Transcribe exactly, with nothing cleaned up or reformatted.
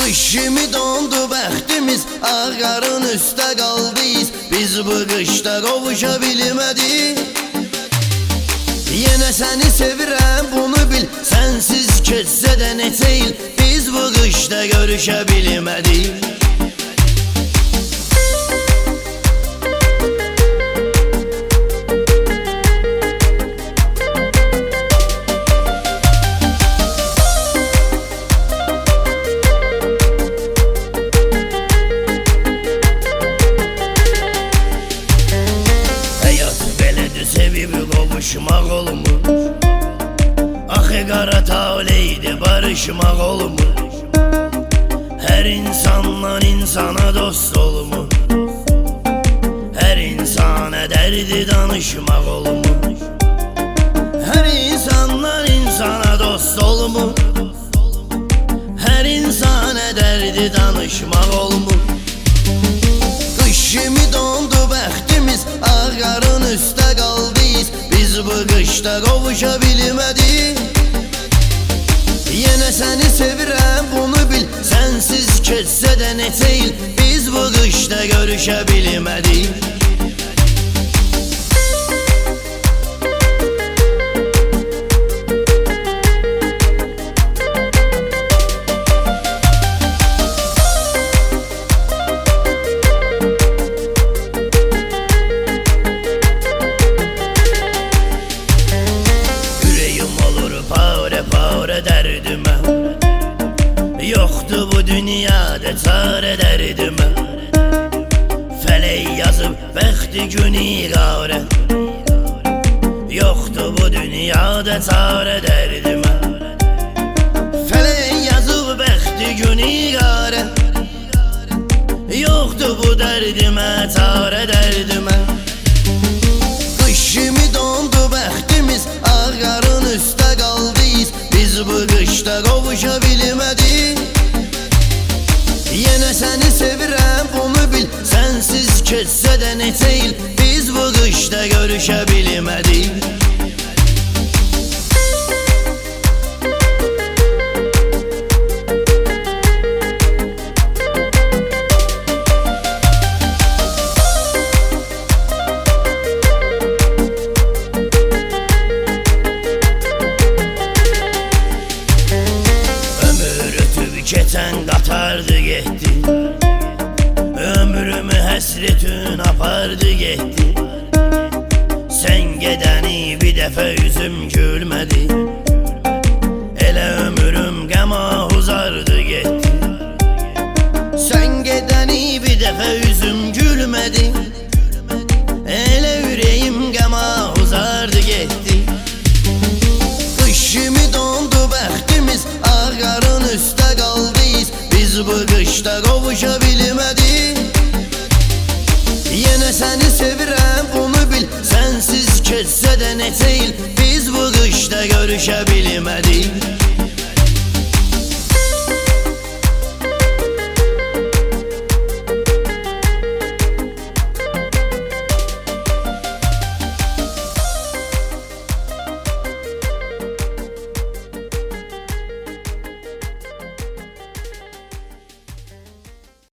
Kışımı dondu bəxtimiz, ağarın üstə qaldıyız. Biz bu qışda qovuşa bilmədik. Yenə səni sevirəm, bunu bil. Sənsiz keçsə də neçə il, biz bu qışda görüşə bilmədik. Sevib qovuşmaq olmur, axı qara taleydi barışmaq olmur. Hər insandan insana dost olmur, hər insana dərdi danışmaq olmur. Hər insandan insana dost olmur, hər insana dərdi danışmaq olmur. Qışımı dondu bəxtimiz, ağarın üstə qaldıyız. Biz bu qışda qovuşa bilmədik. Yenə səni sevirəm, bunu bil. Sənsiz keçsə də neçə il, biz bu qışda görüşə bilmədik. Pare dərdimə yoxdur bu dünyada çarə dərdimə. Fələk yazıb bəxti günüqarə, yoxdur bu dünyada çarə dərdimə. Fələk yazıb bəxti günüqarə, yoxdur bu dərdimə çarə dərdimə. Qışımı dondu bəxtimiz, ağarın üstə qaldıyız. Biz bu qışda qovuşa bilmədik. Yenə səni sevirəm, bunu bil. Sənsiz keçsə də neçə il, biz bu qışda görüşə bilmədik. Keçən qatardı getdi, ömrümü həsretin apardı getdi. Sən gedəni bir dəfə üzüm gülmədi, elə ömrüm qəma uzardı getdi. Sən gedəni bir dəfə üzüm gülmədi, elə ürəyim qəma uzardı getdi. Qışımı dondu bəxtimiz, ağarın üstə qaldıyız. Biz bu qışda qovuşa bilmədik. Yenə səni sevirəm, bunu bil. Sənsiz keçsə də neçə il,